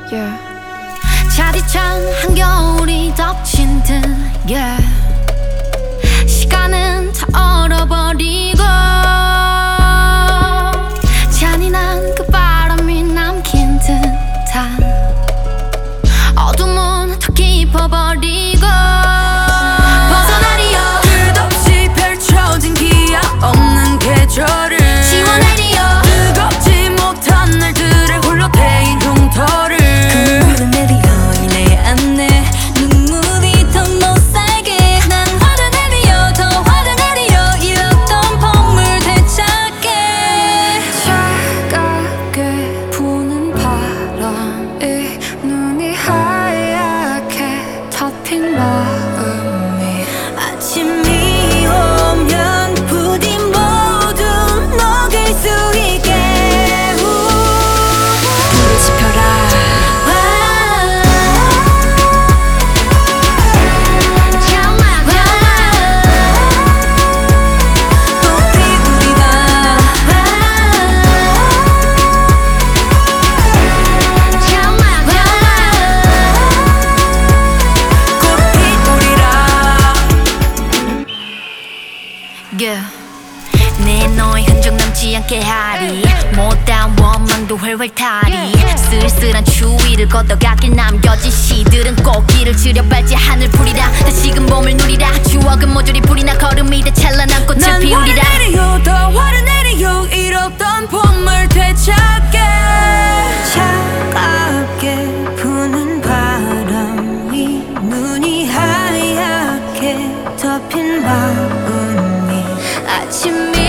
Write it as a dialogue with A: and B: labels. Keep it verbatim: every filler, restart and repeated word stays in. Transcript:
A: yeah.
B: 차디찬 한겨울이 덮친 듯 yeah. 시간은 다 얼어버리고 잔인한 그 바람이 남긴 듯한 어둠은 더 깊어버리고 벗어나리요
C: 끝없이 펼쳐진 기약 없는 계절을
B: 지워내리요
C: 뜨겁지 못한 날들의 홀로 데인 흉터를
B: 눈물을 내리요 내 안에 눈물이 더 못살게 난 화를 내리요 더 화를 내리요 잃었던 봄을 되찾게
A: 차갑게 부는 바람이 눈이 하얗게 덮인 마음이
B: 아침이 오면 부디 모두 녹일 수 있게
A: 불을 지펴라
B: 정말 꽃피우리라 정말 yeah. 내 너의 흔적 남지 않게 하리 못다운 원망도 훨훨 타리 쓸쓸한 추위를 걷어가길 남겨진 시들은 꽃길을 지려 밟지 하늘 풀이라 다시금 봄을 누리라 추억은 모조리 불이 나 걸음이 돼 찬란한 꽃을
C: 난
B: 피우리라
C: 화를 내리요 더 화를 내리요 잃었던 봄을 되찾게
B: 차갑게 부는 바람이 눈이 하얗게 덮인 마음이 아침이